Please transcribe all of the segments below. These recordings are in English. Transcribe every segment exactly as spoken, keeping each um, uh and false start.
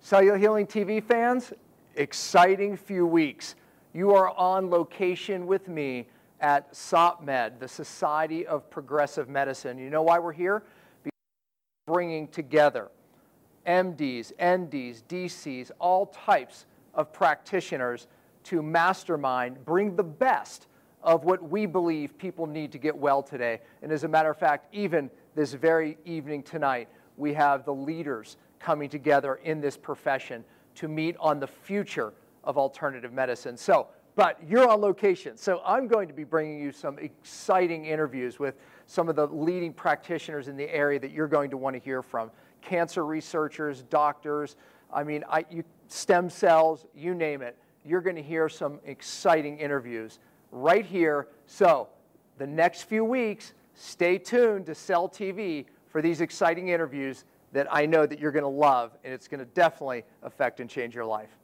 Cellular Healing T V fans, exciting few weeks. You are on location with me at SOPMed, the Society of Progressive Medicine. You know why we're here? Because we're bringing together M Ds, N Ds, D Cs, all types of practitioners to mastermind, bring the best of what we believe people need to get well today. And as a matter of fact, even this very evening tonight, we have the leaders coming together in this profession to meet on the future of alternative medicine. So, but you're on location, so I'm going to be bringing you some exciting interviews with some of the leading practitioners in the area that you're going to want to hear from. Cancer researchers, doctors, I mean, I, you, stem cells, you name it. You're going to hear some exciting interviews right here. So the next few weeks, stay tuned to Cell T V for these exciting interviews that I know that you're going to love, and it's going to definitely affect and change your life.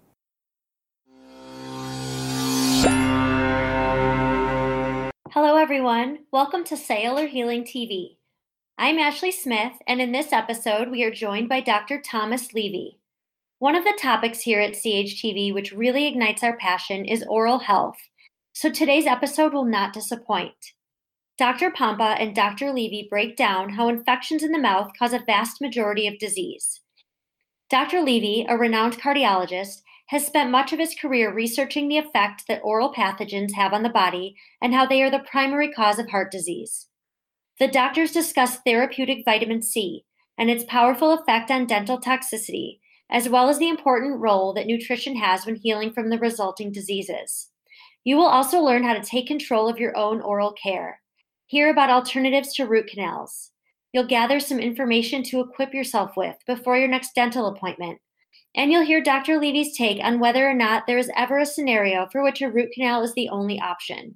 Hello everyone, welcome to Cellular Healing T V. I'm Ashley Smith, and in this episode we are joined by Doctor Thomas Levy. One of the topics here at C H T V which really ignites our passion is oral health, so today's episode will not disappoint. Doctor Pompa and Doctor Levy break down how infections in the mouth cause a vast majority of disease. Doctor Levy, a renowned cardiologist, has spent much of his career researching the effect that oral pathogens have on the body and how they are the primary cause of heart disease. The doctors discuss therapeutic vitamin C and its powerful effect on dental toxicity, as well as the important role that nutrition has when healing from the resulting diseases. You will also learn how to take control of your own oral care, hear about alternatives to root canals. You'll gather some information to equip yourself with before your next dental appointment, and you'll hear Doctor Levy's take on whether or not there is ever a scenario for which a root canal is the only option.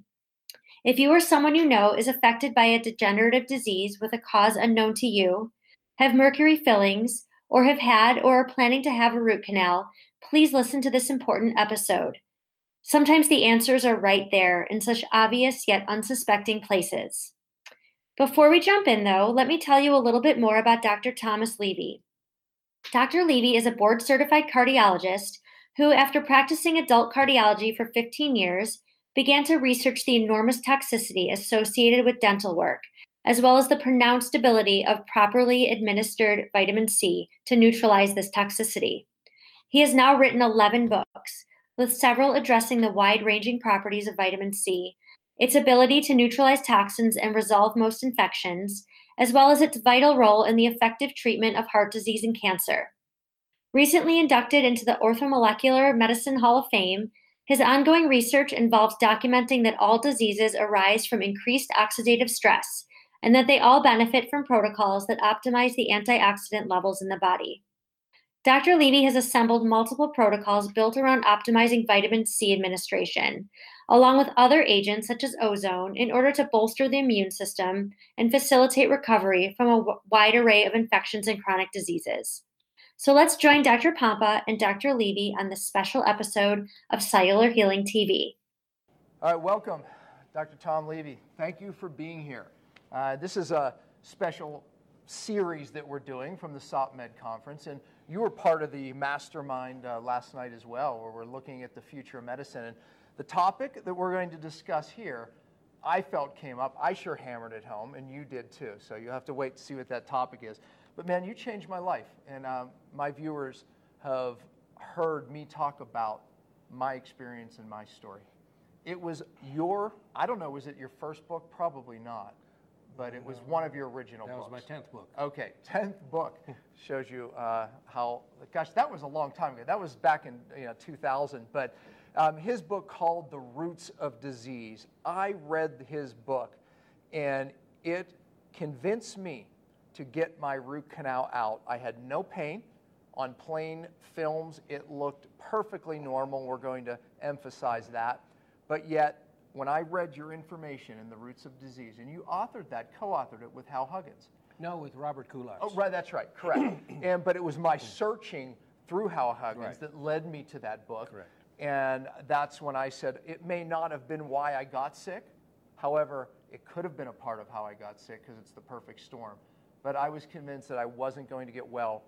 If you or someone you know is affected by a degenerative disease with a cause unknown to you, have mercury fillings, or have had or are planning to have a root canal, please listen to this important episode. Sometimes the answers are right there in such obvious yet unsuspecting places. Before we jump in, though, let me tell you a little bit more about Doctor Thomas Levy. Doctor Levy is a board-certified cardiologist who, after practicing adult cardiology for fifteen years, began to research the enormous toxicity associated with dental work, as well as the pronounced ability of properly administered vitamin C to neutralize this toxicity. He has now written eleven books, with several addressing the wide-ranging properties of vitamin C, its ability to neutralize toxins and resolve most infections, as well as its vital role in the effective treatment of heart disease and cancer. Recently inducted into the Orthomolecular Medicine Hall of Fame, his ongoing research involves documenting that all diseases arise from increased oxidative stress, and that they all benefit from protocols that optimize the antioxidant levels in the body. Doctor Levy has assembled multiple protocols built around optimizing vitamin C administration, along with other agents such as ozone, in order to bolster the immune system and facilitate recovery from a wide array of infections and chronic diseases. So let's join Doctor Pompa and Doctor Levy on this special episode of Cellular Healing T V. All right, welcome, Doctor Tom Levy. Thank you for being here. Uh, this is a special series that we're doing from the SOPMed conference, and you were part of the mastermind uh, last night as well, where we're looking at the future of medicine. And the topic that we're going to discuss here, I felt came up. I sure hammered it home, and you did too. So you have to wait to see what that topic is. But man, you changed my life, and um, my viewers have heard me talk about my experience and my story. It was your, I don't know, was it your first book? Probably not. But it was one of your original that books. That was my tenth book. Okay, tenth book shows you uh, how, gosh, that was a long time ago. That was back in you know, two thousand. But um, his book called The Roots of Disease. I read his book, and it convinced me to get my root canal out. I had no pain. On plain films, it looked perfectly normal. We're going to emphasize that. But yet, when I read your information in The Roots of Disease, and you authored that, co-authored it with Hal Huggins. No, with Robert Kulacz. Oh, right, that's right, correct. and But it was my searching through Hal Huggins right. that led me to that book. Correct. And that's when I said, it may not have been why I got sick. However, it could have been a part of how I got sick because it's the perfect storm. But I was convinced that I wasn't going to get well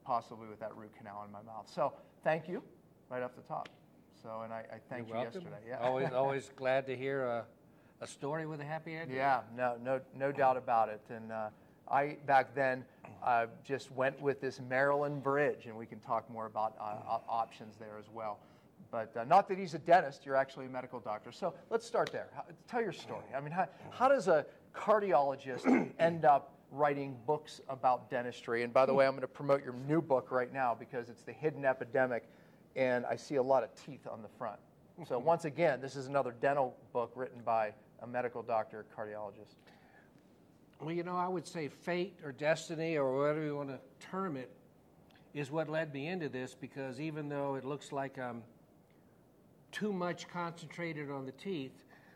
possibly with that root canal in my mouth. So thank you, right off the top. So, and I, I thank You're you welcome. yesterday. Yeah. Always, always glad to hear a, a story with a happy ending. Yeah, no, no, no doubt about it. And uh, I back then uh, just went with this Maryland bridge, and we can talk more about uh, options there as well. But uh, not that he's a dentist, you're actually a medical doctor. So let's start there. How, tell your story. I mean, how, how does a cardiologist end up writing books about dentistry? And by the way, I'm going to promote your new book right now because it's The Hidden Epidemic, and I see a lot of teeth on the front. So once again, this is another dental book written by a medical doctor, cardiologist. Well, you know, I would say fate or destiny or whatever you want to term it is what led me into this, because even though it looks like I'm too much concentrated on the teeth,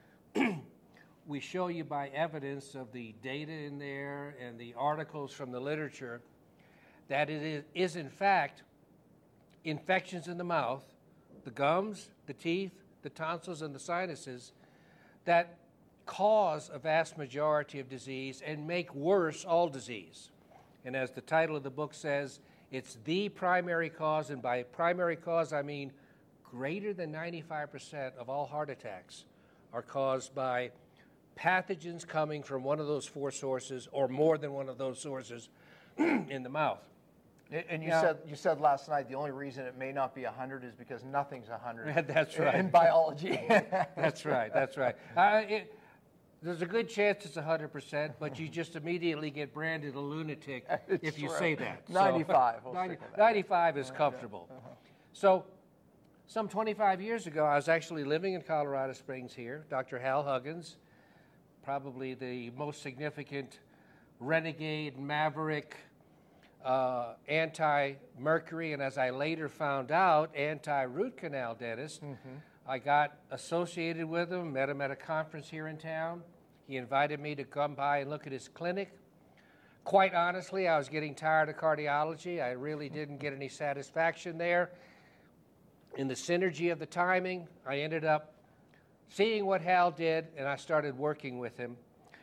we show you by evidence of the data in there and the articles from the literature that it is, is in fact infections in the mouth, the gums, the teeth, the tonsils, and the sinuses that cause a vast majority of disease and make worse all disease. And as the title of the book says, it's the primary cause, and by primary cause I mean greater than ninety-five percent of all heart attacks are caused by pathogens coming from one of those four sources or more than one of those sources in the mouth. And you now, said you said last night the only reason it may not be one hundred is because nothing's one hundred. That's right. In biology. That's right. That's right. Uh, it, there's a good chance it's one hundred percent, but you just immediately get branded a lunatic It's if you true. say that. So, ninety-five. We'll ninety, stick with that. ninety-five is comfortable. Uh-huh. So some twenty-five years ago, I was actually living in Colorado Springs here. Doctor Hal Huggins, probably the most significant renegade, maverick, uh, anti-mercury, and as I later found out, anti-root canal dentist. Mm-hmm. I got associated with him, met him at a conference here in town. He invited me to come by and look at his clinic. Quite honestly, I was getting tired of cardiology. I really didn't get any satisfaction there. In the synergy of the timing, I ended up seeing what Hal did, and I started working with him.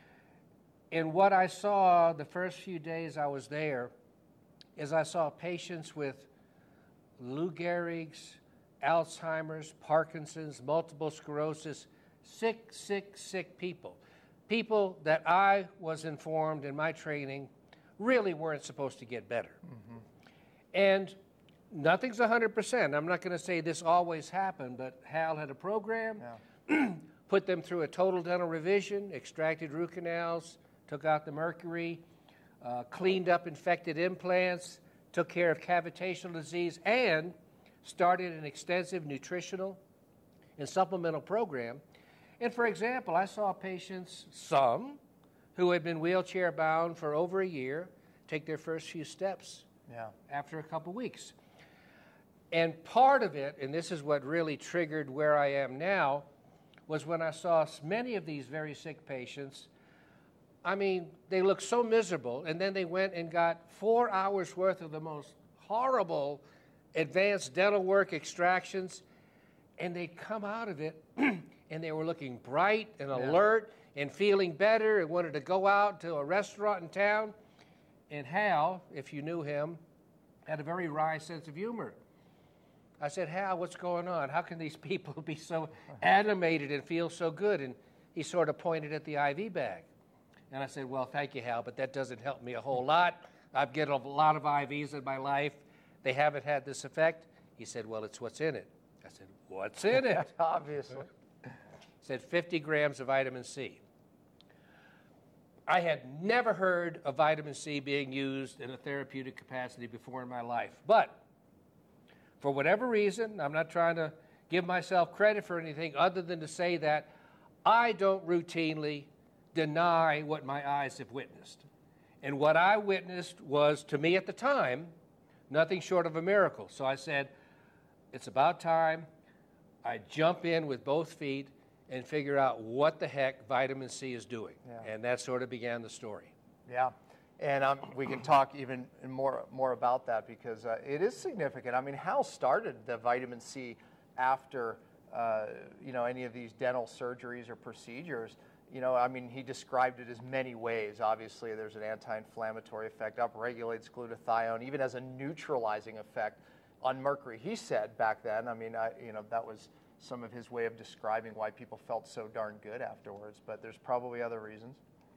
And what I saw the first few days I was there is I saw patients with Lou Gehrig's, Alzheimer's, Parkinson's, multiple sclerosis, sick, sick, sick people. People that I was informed in my training really weren't supposed to get better. Mm-hmm. And nothing's one hundred percent. I'm not going to say this always happened, but Hal had a program, yeah. Put them through a total dental revision, extracted root canals, took out the mercury, uh, cleaned up infected implants, took care of cavitational disease, and started an extensive nutritional and supplemental program. And for example, I saw patients, some who had been wheelchair bound for over a year, take their first few steps yeah. after a couple weeks. And part of it, and this is what really triggered where I am now, was when I saw many of these very sick patients. I mean, they looked so miserable, and then they went and got four hours worth of the most horrible advanced dental work extractions, and they'd come out of it and they were looking bright and alert yeah. and feeling better and wanted to go out to a restaurant in town. And Hal, if you knew him, had a very wry sense of humor. I said, Hal, what's going on? How can these people be so animated and feel so good? And he sort of pointed at the I V bag. And I said, well, thank you, Hal, but that doesn't help me a whole lot. I've get a lot of I Vs in my life. They haven't had this effect. He said, well, it's what's in it. I said, what's in it? Obviously. He said fifty grams of vitamin C. I had never heard of vitamin C being used in a therapeutic capacity before in my life. But for whatever reason, I'm not trying to give myself credit for anything other than to say that I don't routinely deny what my eyes have witnessed. And what I witnessed was, to me at the time, nothing short of a miracle. So I said, it's about time I jump in with both feet and figure out what the heck vitamin C is doing. Yeah. And that sort of began the story. Yeah, and um, we can talk even more, more about that because uh, it is significant. I mean, Hal started the vitamin C after uh, you know, any of these dental surgeries or procedures. You know, I mean, he described it as many ways. Obviously, there's an anti-inflammatory effect, upregulates glutathione, even has a neutralizing effect on mercury. He said back then, I mean, I, you know, that was some of his way of describing why people felt so darn good afterwards, but there's probably other reasons.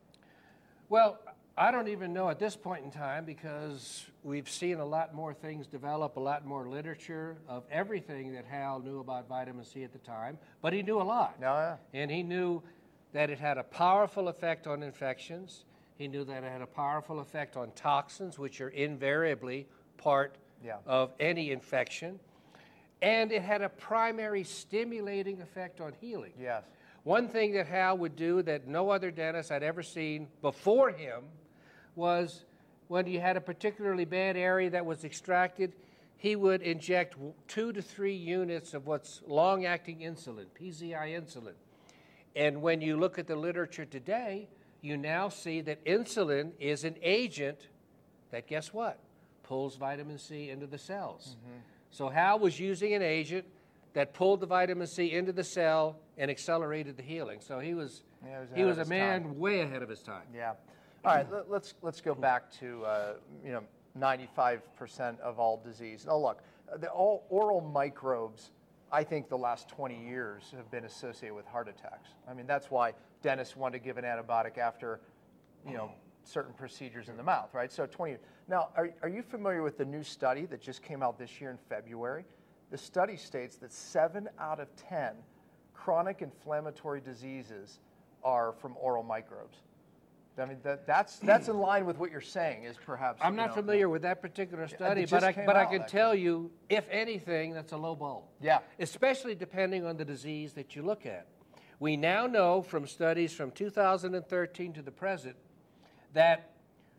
Well, I don't even know at this point in time, because we've seen a lot more things develop, a lot more literature of everything that Hal knew about vitamin C at the time, but he knew a lot. Oh, yeah. And he knew that it had a powerful effect on infections. He knew that it had a powerful effect on toxins, which are invariably part yeah. of any infection. And it had a primary stimulating effect on healing. Yes. One thing that Hal would do that no other dentist I'd ever seen before him was when you had a particularly bad area that was extracted, he would inject two to three units of what's long-acting insulin, P Z I insulin. And when you look at the literature today, you now see that insulin is an agent that, guess what, pulls vitamin C into the cells. Mm-hmm. So Hal was using an agent that pulled the vitamin C into the cell and accelerated the healing. So he was, yeah, was he was a man time. way ahead of his time. Yeah. All right, let, let's, let's go back to, uh, you know, ninety-five percent of all disease. Now look, the all oral microbes, I think the last twenty years have been associated with heart attacks. I mean, that's why dentists want to give an antibiotic after, you know, certain procedures in the mouth, right? So twenty. Now, are, are you familiar with the new study that just came out this year in February? The study states that seven out of ten chronic inflammatory diseases are from oral microbes. I mean, that, that's that's in line with what you're saying is perhaps. I'm not know, familiar with that particular study, but I, but I can tell you, if anything, that's a low ball. Yeah. Especially depending on the disease that you look at. We now know from studies from two thousand thirteen to the present that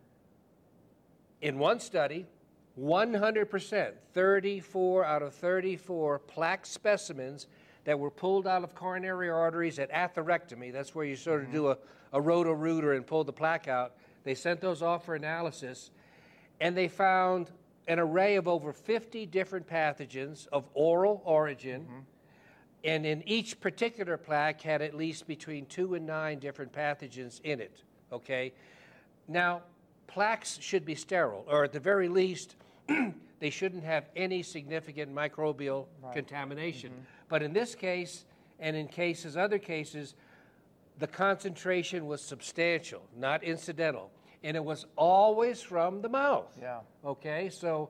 in one study, one hundred percent, thirty-four out of thirty-four plaque specimens that were pulled out of coronary arteries at atherectomy, that's where you sort of mm-hmm. do a, a roto-rooter and pull the plaque out, they sent those off for analysis, and they found an array of over fifty different pathogens of oral origin, mm-hmm. and in each particular plaque had at least between two and nine different pathogens in it, okay? Now, plaques should be sterile, or at the very least, they shouldn't have any significant microbial right. contamination. Mm-hmm. But in this case, and in cases, other cases, the concentration was substantial, not incidental. And it was always from the mouth. Yeah. Okay, so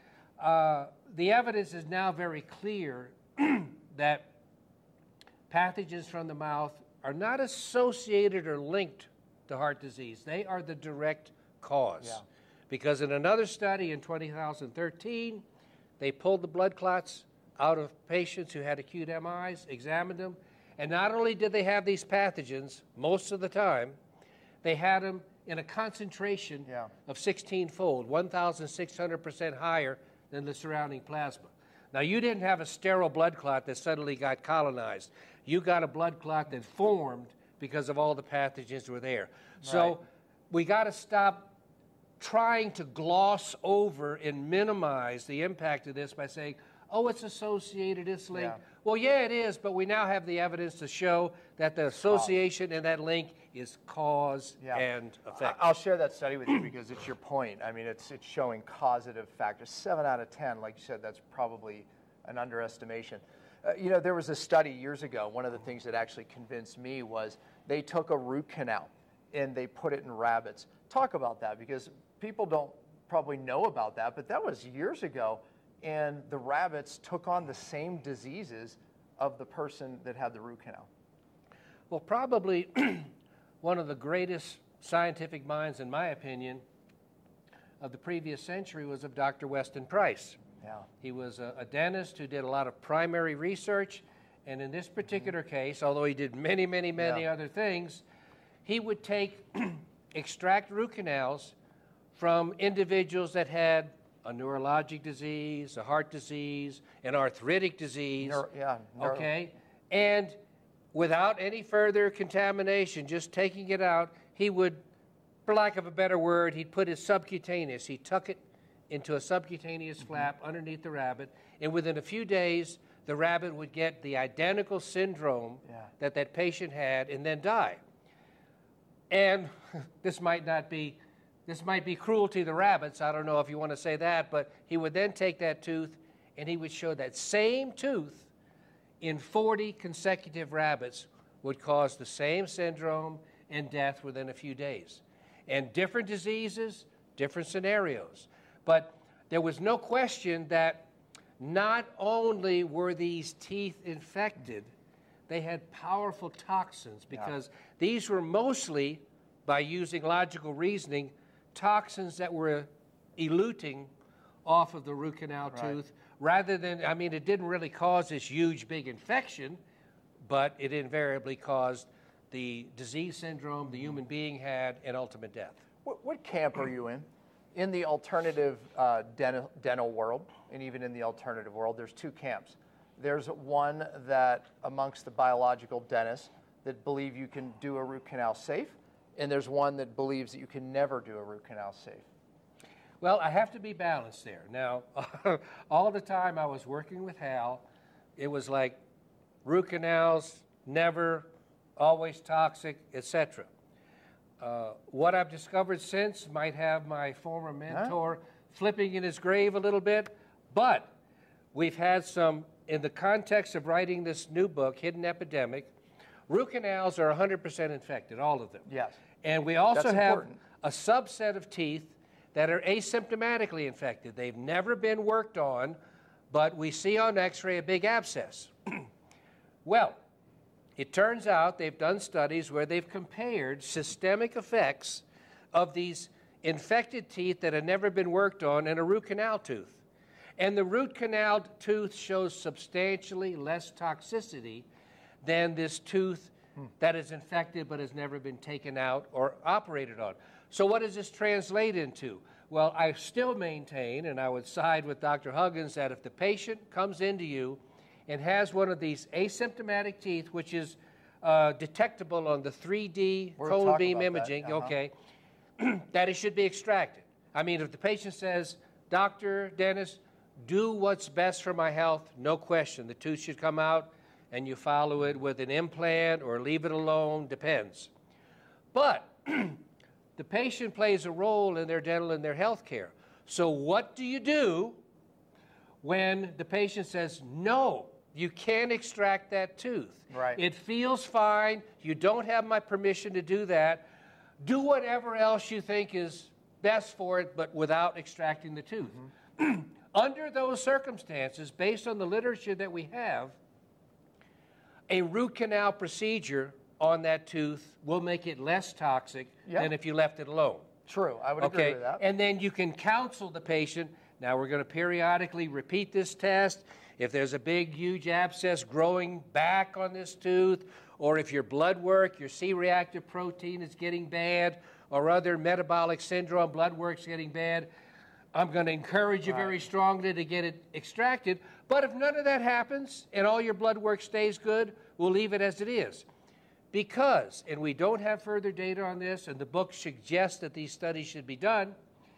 uh, the evidence is now very clear that pathogens from the mouth are not associated or linked to heart disease. They are the direct cause. Yeah. Because in another study in two thousand thirteen, they pulled the blood clots out of patients who had acute M Is, examined them, and not only did they have these pathogens most of the time, they had them in a concentration yeah. of sixteen-fold, one thousand six hundred percent higher than the surrounding plasma. Now, you didn't have a sterile blood clot that suddenly got colonized. You got a blood clot that formed because of all the pathogens that were there. So right. we got to stop trying to gloss over and minimize the impact of this by saying, oh, it's associated, it's linked. Yeah. Well, yeah, it is, but we now have the evidence to show that the association and that link is cause yeah. and effect. I'll share that study with you because it's your point. I mean, it's, it's showing causative factors. Seven out of ten, like you said, that's probably an underestimation. Uh, you know, there was a study years ago. One of the things that actually convinced me was they took a root canal and they put it in rabbits. Talk about that, because people don't probably know about that, but that was years ago, and the rabbits took on the same diseases of the person that had the root canal. Well, probably one of the greatest scientific minds, in my opinion, of the previous century was of Doctor Weston Price. Yeah. He was a, a dentist who did a lot of primary research, and in this particular mm-hmm. case, although he did many, many, many yeah. other things, he would take, extract root canals from individuals that had a neurologic disease, a heart disease, an arthritic disease. Neuro, yeah. Neuro. Okay? And without any further contamination, just taking it out, he would, for lack of a better word, he'd put his subcutaneous, he'd tuck it into a subcutaneous mm-hmm. flap underneath the rabbit, and within a few days, the rabbit would get the identical syndrome yeah. that that patient had and then die. And this might not be, this might be cruelty to the rabbits. I don't know if you want to say that, but he would then take that tooth and he would show that same tooth in forty consecutive rabbits would cause the same syndrome and death within a few days. And different diseases, different scenarios. But there was no question that not only were these teeth infected, they had powerful toxins because yeah. these were mostly, by using logical reasoning, toxins that were eluting off of the root canal right. tooth rather than, I mean, it didn't really cause this huge, big infection, but it invariably caused the disease syndrome the human being had and ultimate death. What, what camp are you in? In the alternative uh, dental, dental world, and even in the alternative world, there's two camps. There's one that amongst the biological dentists that believe you can do a root canal safe, and there's one that believes that you can never do a root canal safe. Well, I have to be balanced there. Now, all the time I was working with Hal, it was like root canals, never, always toxic, et cetera. Uh, what I've discovered since might have my former mentor huh? flipping in his grave a little bit, but we've had some, in the context of writing this new book, Hidden Epidemic, root canals are one hundred percent infected, all of them. Yes. And we also That's have important. a subset of teeth that are asymptomatically infected. They've never been worked on, but we see on x-ray a big abscess. Well, it turns out they've done studies where they've compared systemic effects of these infected teeth that have never been worked on and a root canal tooth. And the root canal tooth shows substantially less toxicity than this tooth hmm. that is infected but has never been taken out or operated on. So what does this translate into? Well, I still maintain, and I would side with Doctor Huggins, that if the patient comes into you and has one of these asymptomatic teeth, which is uh, detectable on the three D cone beam imaging, that. Uh-huh. okay, that it should be extracted. I mean, if the patient says, Doctor, dentist, do what's best for my health, no question. The tooth should come out, and you follow it with an implant or leave it alone, depends. But the patient plays a role in their dental and their health care. So what do you do when the patient says, no, you can't extract that tooth? Right. It feels fine. You don't have my permission to do that. Do whatever else you think is best for it, but without extracting the tooth. Mm-hmm. Under those circumstances, based on the literature that we have, a root canal procedure on that tooth will make it less toxic yep. than if you left it alone. True, I would okay? agree with that. And then you can counsel the patient. Now we're going to periodically repeat this test. If there's a big, huge abscess growing back on this tooth, or if your blood work, your C-reactive protein is getting bad, or other metabolic syndrome blood work's getting bad, I'm going to encourage you right. very strongly to get it extracted. But if none of that happens and all your blood work stays good, we'll leave it as it is. Because, and we don't have further data on this, and the book suggests that these studies should be done,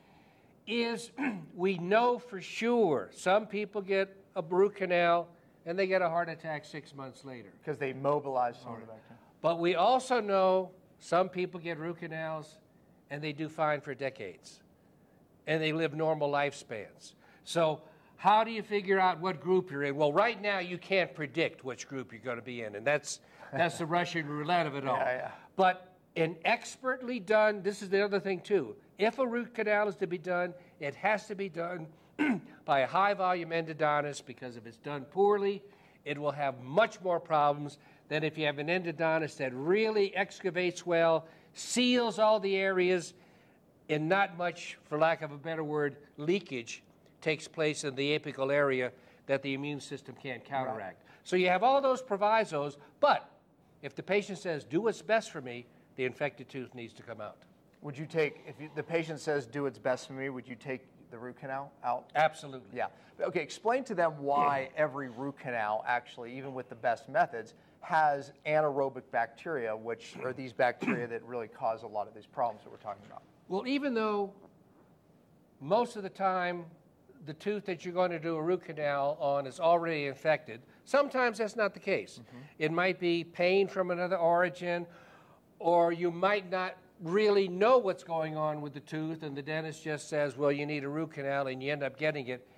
is we know for sure some people get a root canal and they get a heart attack six months later. Because they mobilize some of the bacteria. But we also know some people get root canals and they do fine for decades. And they live normal lifespans. So how do you figure out what group you're in? Well, right now you can't predict which group you're going to be in, and that's that's the Russian roulette of it all. Yeah, yeah. But an expertly done, this is the other thing too, if a root canal is to be done, it has to be done by a high-volume endodontist, because if it's done poorly, it will have much more problems than if you have an endodontist that really excavates well, seals all the areas, and not much, for lack of a better word, leakage takes place in the apical area that the immune system can't counteract. Right. So you have all those provisos, but if the patient says, do what's best for me, the infected tooth needs to come out. Would you take, if you, the patient says, do what's best for me, would you take the root canal out? Absolutely. Yeah. Okay, explain to them why every root canal, actually, even with the best methods, has anaerobic bacteria, which are these bacteria that really cause a lot of these problems that we're talking about. Well, even though most of the time the tooth that you're going to do a root canal on is already infected, sometimes that's not the case. Mm-hmm. It might be pain from another origin, or you might not really know what's going on with the tooth, and the dentist just says, well, you need a root canal, and you end up getting it.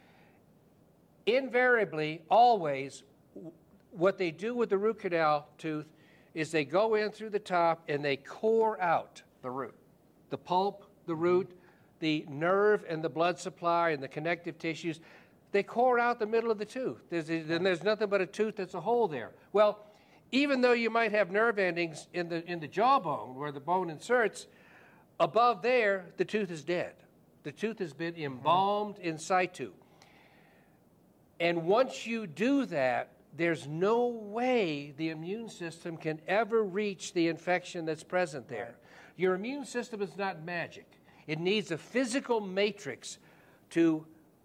Invariably, always, what they do with the root canal tooth is they go in through the top and they core out The root. the pulp, the root, the nerve and the blood supply and the connective tissues. They core out the middle of the tooth. There's, then there's nothing but a tooth that's a hole there. Well, even though you might have nerve endings in the, in the jawbone where the bone inserts, above there, the tooth is dead. The tooth has been embalmed mm-hmm. in situ. And once you do that, there's no way the immune system can ever reach the infection that's present there. Right. Your immune system is not magic. It needs a physical matrix to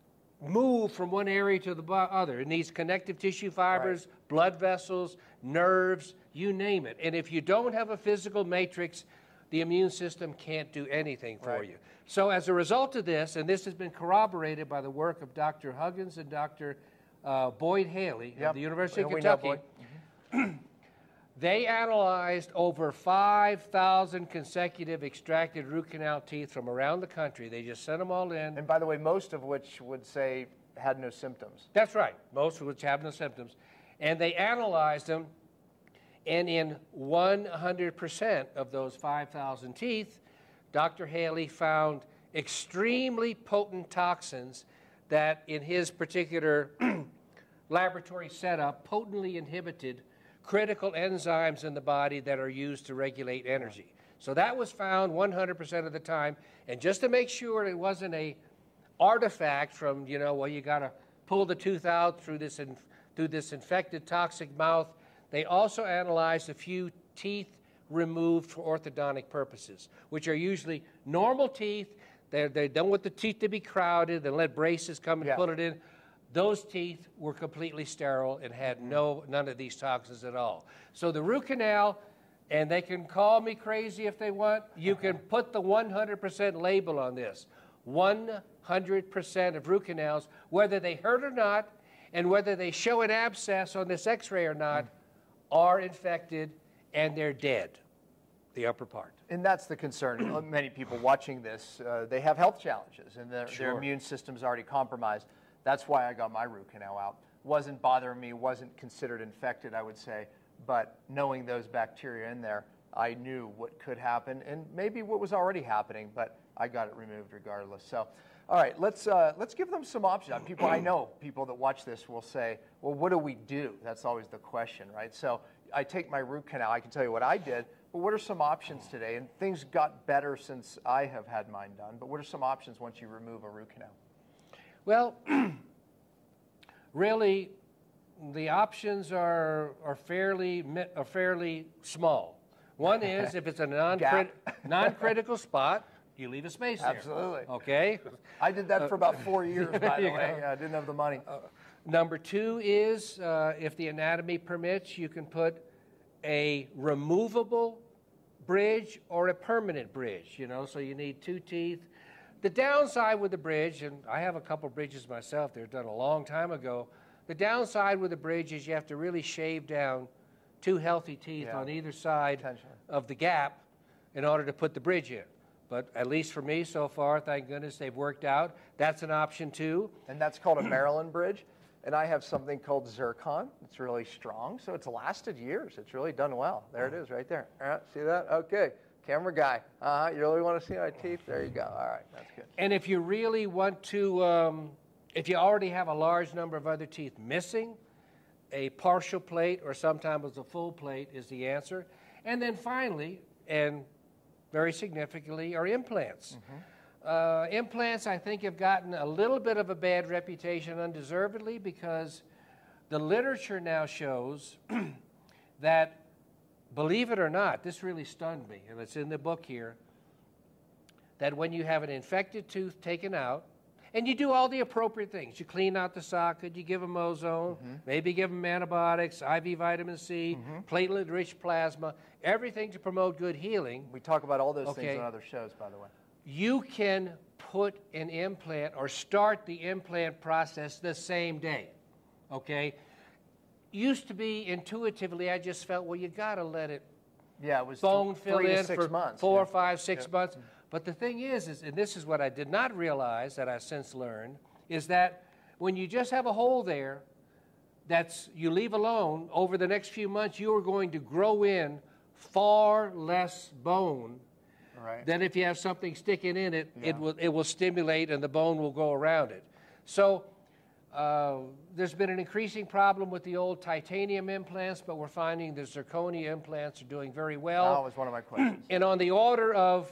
move from one area to the other. It needs connective tissue fibers, right. blood vessels, nerves, you name it. And if you don't have a physical matrix, the immune system can't do anything for right. you. So as a result of this, and this has been corroborated by the work of Doctor Huggins and Doctor Uh, Boyd Haley yep. of the University of We Kentucky, mm-hmm. they analyzed over five thousand consecutive extracted root canal teeth from around the country. They just sent them all in. And by the way, most of which would say had no symptoms. That's right. Most of which have no symptoms. And they analyzed them, and in one hundred percent of those five thousand teeth, Doctor Haley found extremely potent toxins that in his particular laboratory setup potently inhibited critical enzymes in the body that are used to regulate energy. So that was found one hundred percent of the time. And just to make sure it wasn't a artifact from, you know, well, you got to pull the tooth out through this, in, through this infected toxic mouth, they also analyzed a few teeth removed for orthodontic purposes, which are usually normal teeth. They're, they don't want the teeth to be crowded and let braces come and yeah. put it in. Those teeth were completely sterile and had no none of these toxins at all. So the root canal, and they can call me crazy if they want, you can put the one hundred percent label on this. one hundred percent of root canals, whether they hurt or not, and whether they show an abscess on this x-ray or not, are infected and they're dead, the upper part. And that's the concern. Many people watching this, uh, they have health challenges, and their, Sure. their immune system's already compromised. That's why I got my root canal out. Wasn't bothering me, wasn't considered infected, I would say, but knowing those bacteria in there, I knew what could happen, and maybe what was already happening, but I got it removed regardless. So, all right, let's uh, let's give them some options. People, I know people that watch this will say, well, what do we do? That's always the question, right? So I take my root canal, I can tell you what I did, but what are some options today? And things got better since I have had mine done, but what are some options once you remove a root canal? Well, really, the options are are fairly are fairly small. One is if it's a non-crit, non-critical spot, you leave a space there. Absolutely. Okay. I did that for about four years, by the way. I didn't have the money. Uh, number two is uh, if the anatomy permits, you can put a removable bridge or a permanent bridge. You know, so you need two teeth. The downside with the bridge, and I have a couple bridges myself, they're done a long time ago. The downside with the bridge is you have to really shave down two healthy teeth Yeah. on either side of the gap in order to put the bridge in. But at least for me so far, thank goodness they've worked out. That's an option too. And that's called a Maryland bridge. And I have something called zircon. It's really strong, so it's lasted years. It's really done well. There it is right there. All right, see that? Okay. Camera guy. Uh-huh. You really want to see my teeth? There you go. All right, that's good. And if you really want to, um, if you already have a large number of other teeth missing, a partial plate or sometimes a full plate is the answer. And then finally, and very significantly, are implants. Mm-hmm. Uh, implants, I think, have gotten a little bit of a bad reputation undeservedly because the literature now shows that, believe it or not, this really stunned me, and it's in the book here, that when you have an infected tooth taken out, and you do all the appropriate things, you clean out the socket, you give them ozone, mm-hmm. maybe give them antibiotics, I V vitamin C, mm-hmm. platelet-rich plasma, everything to promote good healing. We talk about all those okay. things on other shows, by the way. You can put an implant or start the implant process the same day, okay? Used to be intuitively, I just felt, well, you got to let it Yeah, it was bone th- fill three to in six for months, four, yeah. five, six Yep. months. But the thing is, is, and this is what I did not realize that I since learned, is that when you just have a hole there, that's you leave alone, over the next few months, you are going to grow in far less bone Right. than if you have something sticking in it. Yeah. It will it will stimulate and the bone will go around it. So uh, there's been an increasing problem with the old titanium implants, but we're finding the zirconia implants are doing very well. That was one of my questions. And on the order of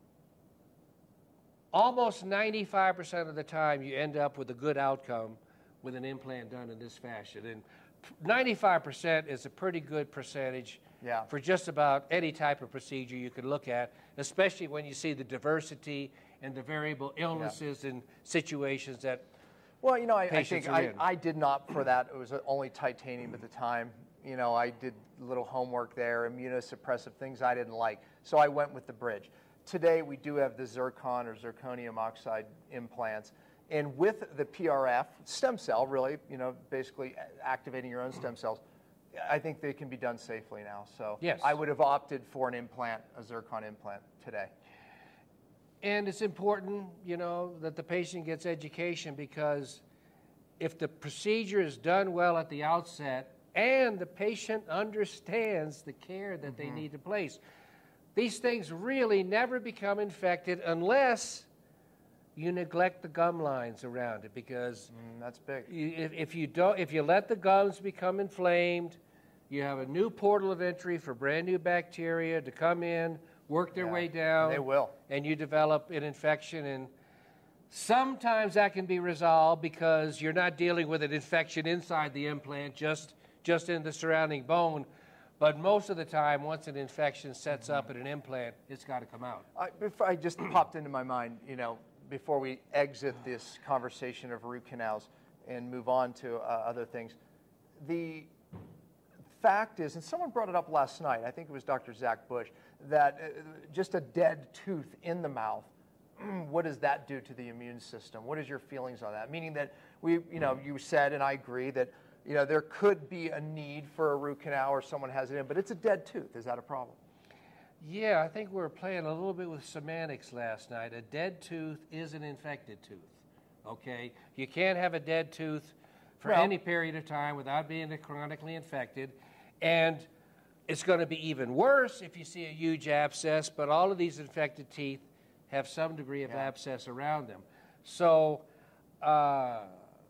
almost ninety-five percent of the time, you end up with a good outcome with an implant done in this fashion. And ninety-five percent is a pretty good percentage Yeah. for just about any type of procedure you could look at, especially when you see the diversity and the variable illnesses and situations that Well, you know, I, I patients think are I, in. I did not for that. It was only titanium at the time. You know, I did a little homework there, immunosuppressive things I didn't like. So I went with the bridge. Today, we do have the zircon or zirconium oxide implants. And with the P R F, stem cell, really, you know, basically activating your own stem cells, I think they can be done safely now. So Yes. I would have opted for an implant, a zircon implant today. And it's important, you know, that the patient gets education, because if the procedure is done well at the outset and the patient understands the care that they need to place, these things really never become infected unless you neglect the gum lines around it, because Mm, that's big. you, if, if you don't, if you let the gums become inflamed, you have a new portal of entry for brand new bacteria to come in, work their Yeah, way and down. they will. And you develop an infection, and sometimes that can be resolved because you're not dealing with an infection inside the implant, just just in the surrounding bone. But most of the time, once an infection sets up at an implant, it's got to come out. I, before I just popped into my mind, you know, before we exit this conversation of root canals and move on to uh, other things, the fact is, and someone brought it up last night, I think it was Doctor Zach Bush, that uh, just a dead tooth in the mouth, what does that do to the immune system? What is your feelings on that? Meaning that we, you know, you said, and I agree, that you know, there could be a need for a root canal or someone has it in, but it's a dead tooth. Is that a problem? Yeah, I think we were playing a little bit with semantics last night. A dead tooth is an infected tooth, okay? You can't have a dead tooth for Well- any period of time without being chronically infected. And it's going to be even worse if you see a huge abscess, but all of these infected teeth have some degree of Yeah. abscess around them. So uh,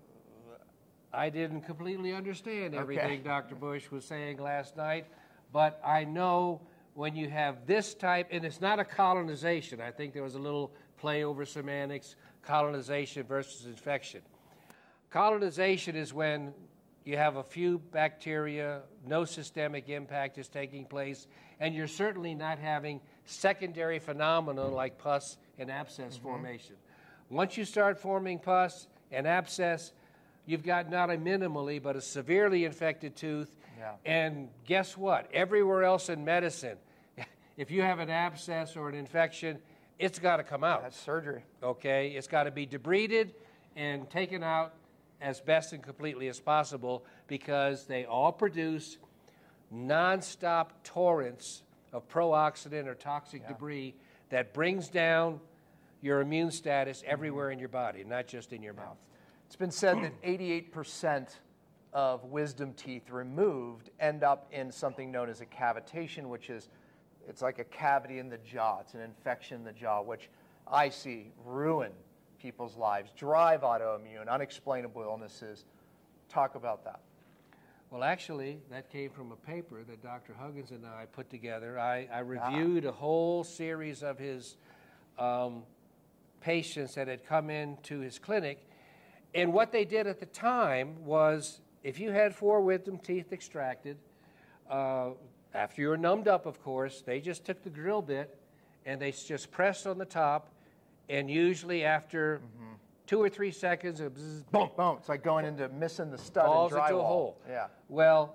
I didn't completely understand everything Okay. Doctor Bush was saying last night, but I know when you have this type, and it's not a colonization. I think there was a little play over semantics, colonization versus infection. Colonization is when you have a few bacteria, no systemic impact is taking place, and you're certainly not having secondary phenomena like pus and abscess formation. Once you start forming pus and abscess, you've got not a minimally but a severely infected tooth. Yeah. And guess what? Everywhere else in medicine, if you have an abscess or an infection, it's got to come out. That's surgery. Okay? It's got to be debrided and taken out as best and completely as possible, because they all produce nonstop torrents of pro-oxidant or toxic debris that brings down your immune status everywhere in your body, not just in your mouth. It's been said that eighty-eight percent of wisdom teeth removed end up in something known as a cavitation, which is, it's like a cavity in the jaw. It's an infection in the jaw, which I see ruin people's lives, drive autoimmune, unexplainable illnesses. Talk about that. Well, actually, that came from a paper that Doctor Huggins and I put together. I, I reviewed a whole series of his um, patients that had come into his clinic, and what they did at the time was, if you had four wisdom teeth extracted, uh, after you were numbed up, of course, they just took the drill bit and they just pressed on the top, and usually after mm-hmm. two or three seconds, it bzz, Boom, boom. It's like going into missing the stud in falls drywall. into a hole. Yeah. Well,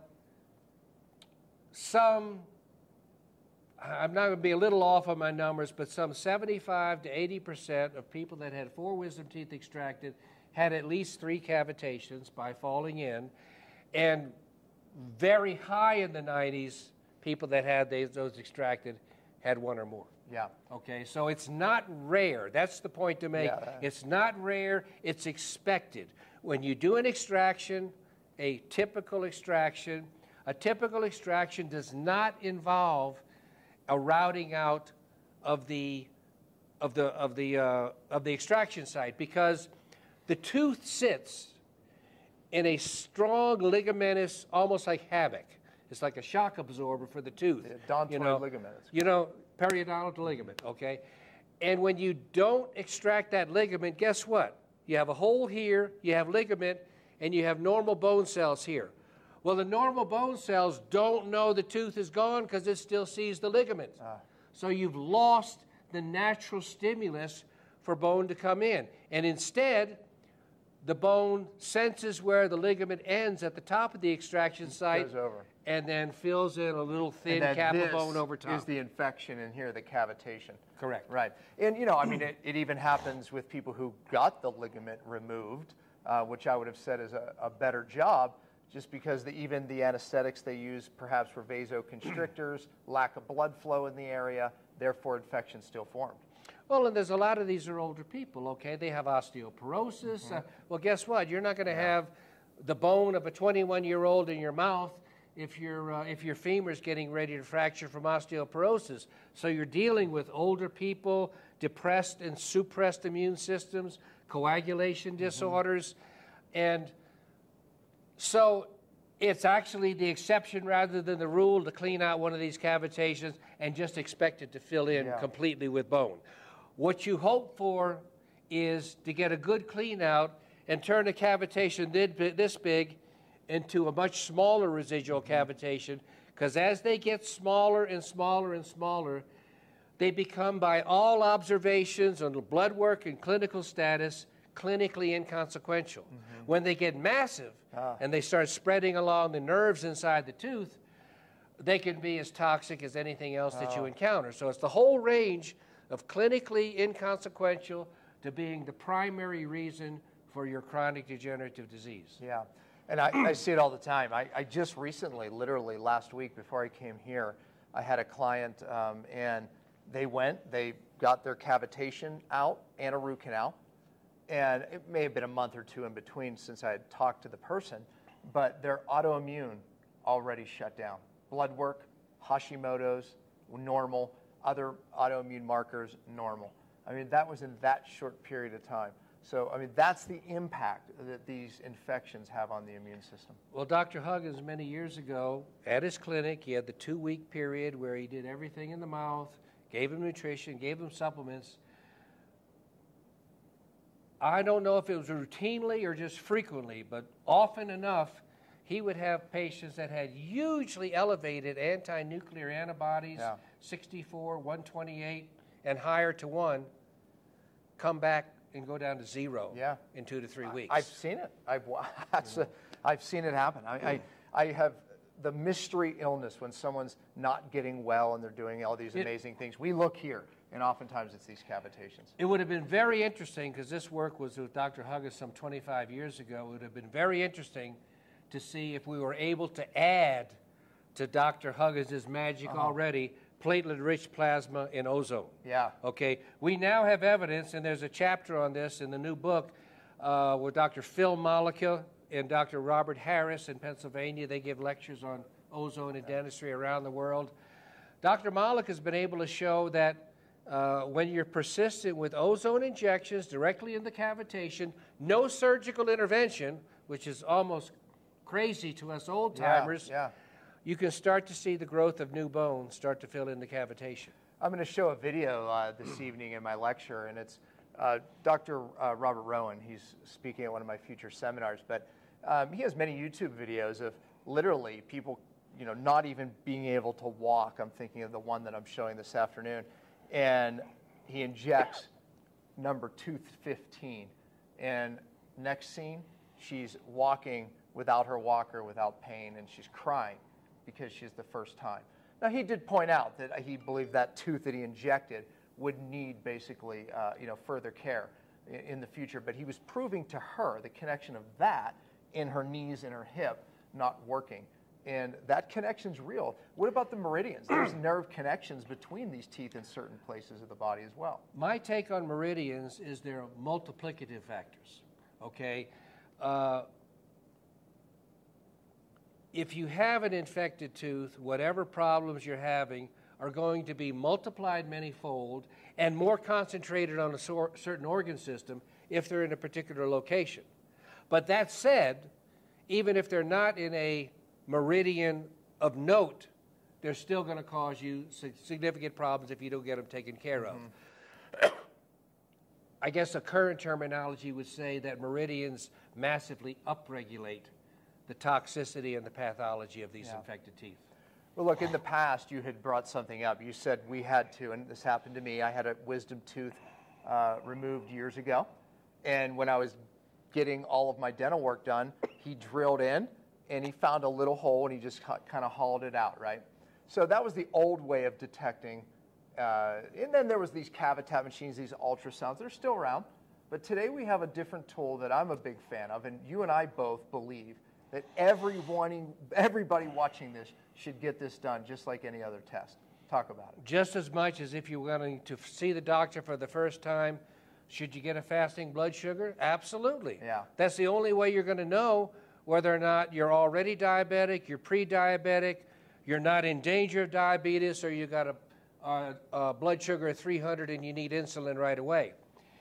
some, I'm not going to be a little off on my numbers, but some seventy-five to eighty percent of people that had four wisdom teeth extracted had at least three cavitations by falling in, and very high in the nineties, people that had these, those extracted had one or more. Yeah. Okay, so it's not rare. That's the point to make. Yeah. It's not rare, it's expected. When you do an extraction, a typical extraction, a typical extraction does not involve a routing out of the of the of the uh, of the extraction site, because the tooth sits in a strong ligamentous, almost like havoc. It's like a shock absorber for the tooth. The odontoid you know, ligament. You know, periodontal ligament, okay? And when you don't extract that ligament, guess what? You have a hole here, you have ligament, and you have normal bone cells here. Well, the normal bone cells don't know the tooth is gone because it still sees the ligament. Ah. So you've lost the natural stimulus for bone to come in. And instead, the bone senses where the ligament ends at the top of the extraction site, goes over, and then fills in a little thin cap of bone over top. Is the infection in here, the cavitation. Correct. Right. And, you know, I mean, it, it even happens with people who got the ligament removed, uh, which I would have said is a, a better job, just because the, even the anesthetics they use perhaps were vasoconstrictors, lack of blood flow in the area, therefore infection still formed. Well, and there's a lot of these are older people, okay? They have osteoporosis. Mm-hmm. uh, well, guess what? You're not going to yeah. have the bone of a twenty-one-year-old in your mouth if, your uh, if your femur's getting ready to fracture from osteoporosis. So you're dealing with older people, depressed and suppressed immune systems, coagulation mm-hmm. disorders. And so it's actually the exception rather than the rule to clean out one of these cavitations and just expect it to fill in yeah. completely with bone. What you hope for is to get a good clean out and turn a cavitation this big into a much smaller residual mm-hmm. cavitation, because as they get smaller and smaller and smaller, they become, by all observations on blood work and clinical status, clinically inconsequential. Mm-hmm. When they get massive ah. and they start spreading along the nerves inside the tooth, they can be as toxic as anything else oh. that you encounter. So it's the whole range of clinically inconsequential to being the primary reason for your chronic degenerative disease. Yeah, and I, I see it all the time. I, I just recently, literally last week before I came here, I had a client um, and they went, they got their cavitation out and a root canal, and it may have been a month or two in between since I had talked to the person, but their autoimmune already shut down. Blood work, Hashimoto's, normal. Other autoimmune markers, normal. I mean, that was in that short period of time. So, I mean, that's the impact that these infections have on the immune system. Well, Doctor Huggins, many years ago, at his clinic, he had the two-week period where he did everything in the mouth, gave him nutrition, gave him supplements. I don't know if it was routinely or just frequently, but often enough, he would have patients that had hugely elevated anti-nuclear antibodies, yeah. sixty-four, one twenty-eight, and higher to one, come back and go down to zero yeah. in two to three weeks. I've seen it. I've, that's a, I've seen it happen. I, I, I have the mystery illness when someone's not getting well and they're doing all these amazing it, things. We look here, and oftentimes it's these cavitations. It would have been very interesting, because this work was with Doctor Huggins some twenty-five years ago. It would have been very interesting to see if we were able to add to Doctor Huggins' magic uh-huh. already platelet-rich plasma and ozone. Yeah. Okay. We now have evidence, and there's a chapter on this in the new book uh, with Doctor Phil Malika and Doctor Robert Harris in Pennsylvania. They give lectures on ozone and dentistry around the world. Doctor Malika has been able to show that uh, when you're persistent with ozone injections directly in the cavitation, no surgical intervention, which is almost crazy to us old-timers, yeah, yeah. you can start to see the growth of new bones start to fill in the cavitation. I'm going to show a video uh, this evening in my lecture, and it's uh, Doctor Uh, Robert Rowan. He's speaking at one of my future seminars, but um, he has many YouTube videos of literally people, you know, not even being able to walk. I'm thinking of the one that I'm showing this afternoon, and he injects number two fifteen, and next scene, she's walking without her walker, without pain, and she's crying because she's the first time. Now, he did point out that he believed that tooth that he injected would need basically, uh, you know, further care in, in the future, but he was proving to her the connection of that in her knees and her hip not working. And that connection's real. What about the meridians? There's nerve connections between these teeth in certain places of the body as well. My take on meridians is they're multiplicative factors, okay? Uh, if you have an infected tooth, whatever problems you're having are going to be multiplied manyfold and more concentrated on a sor- certain organ system if they're in a particular location. But that said, even if they're not in a meridian of note, they're still going to cause you significant problems if you don't get them taken care of. Mm-hmm. I guess a current terminology would say that meridians massively upregulate the toxicity and the pathology of these yeah. infected teeth. Well, look, in the past, you had brought something up. You said we had to, and this happened to me. I had a wisdom tooth uh, removed years ago, and when I was getting all of my dental work done, he drilled in, and he found a little hole, and he just kind of hauled it out, right? So that was the old way of detecting. Uh, and then there was these Cavitat machines, these ultrasounds. They're still around. But today we have a different tool that I'm a big fan of, and you and I both believe that everyone, everybody watching this should get this done just like any other test. Talk about it. Just as much as if you're going to see the doctor for the first time, should you get a fasting blood sugar? Absolutely. Yeah. That's the only way you're going to know whether or not you're already diabetic, you're pre-diabetic, you're not in danger of diabetes, or you got a, a, a blood sugar of three hundred and you need insulin right away.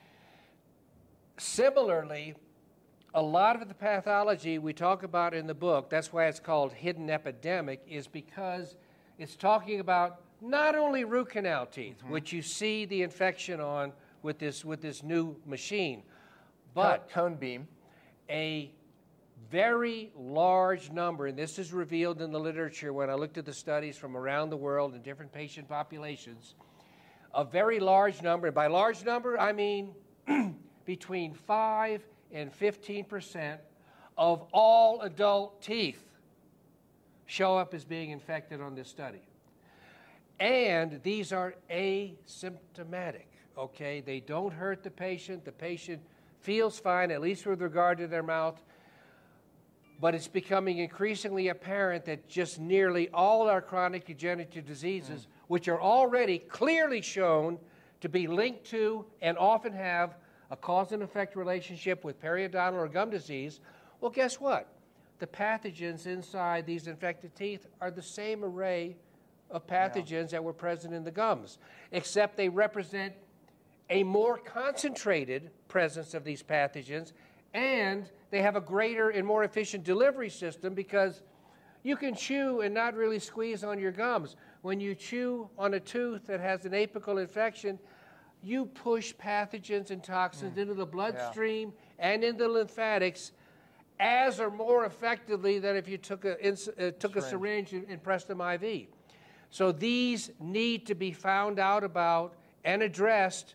Similarly, a lot of the pathology we talk about in the book, that's why it's called Hidden Epidemic, is because it's talking about not only root canal teeth, mm-hmm. which you see the infection on with this, with this new machine, but cone beam, a very large number, and this is revealed in the literature when I looked at the studies from around the world in different patient populations, a very large number, and by large number I mean between five and fifteen percent of all adult teeth show up as being infected on this study. And these are asymptomatic, okay? They don't hurt the patient. The patient feels fine, at least with regard to their mouth. But it's becoming increasingly apparent that just nearly all our chronic degenerative diseases, mm. which are already clearly shown to be linked to and often have a cause and effect relationship with periodontal or gum disease, well, guess what? The pathogens inside these infected teeth are the same array of pathogens yeah. that were present in the gums, except they represent a more concentrated presence of these pathogens, and they have a greater and more efficient delivery system because you can chew and not really squeeze on your gums. When you chew on a tooth that has an apical infection, you push pathogens and toxins mm. into the bloodstream yeah. and into the lymphatics as or more effectively than if you took a, uh, took a syringe and, and pressed them I V. So these need to be found out about and addressed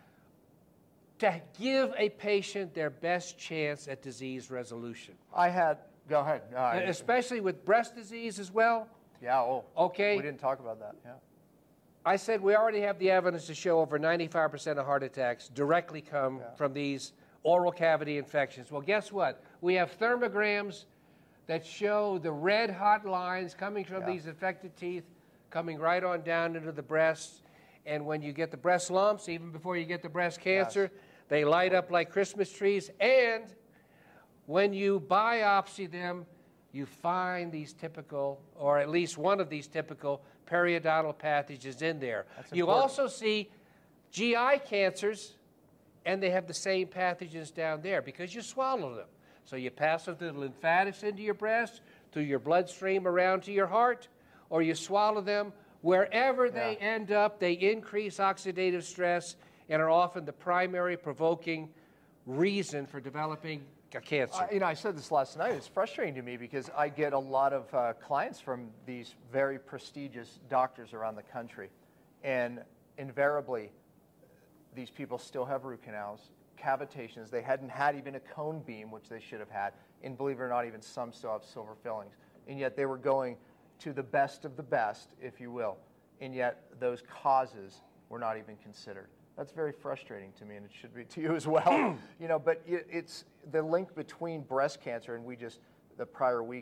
to give a patient their best chance at disease resolution. I had, go ahead. No, I, especially with breast disease as well. Yeah, oh, okay. We didn't talk about that, yeah. I said we already have the evidence to show over ninety-five percent of heart attacks directly come yeah. from these oral cavity infections. Well, guess what? We have thermograms that show the red hot lines coming from yeah. these infected teeth coming right on down into the breasts. And when you get the breast lumps, even before you get the breast cancer, yes. they light up like Christmas trees. And when you biopsy them, you find these typical, or at least one of these typical periodontal pathogens in there. That's you important. also see G I cancers, and they have the same pathogens down there because you swallow them. So you pass them through the lymphatics into your breast, through your bloodstream around to your heart, or you swallow them. Wherever yeah. they end up, they increase oxidative stress and are often the primary provoking reason for developing a cancer. Uh, you know, I said this last night. It's frustrating to me because I get a lot of uh, clients from these very prestigious doctors around the country. And invariably, these people still have root canals, cavitations. They hadn't had even a cone beam, which they should have had. And believe it or not, even some still have silver fillings. And yet they were going to the best of the best, if you will. And yet those causes were not even considered. That's very frustrating to me, and it should be to you as well. You know, but it, it's the link between breast cancer, and we just, the prior weeks,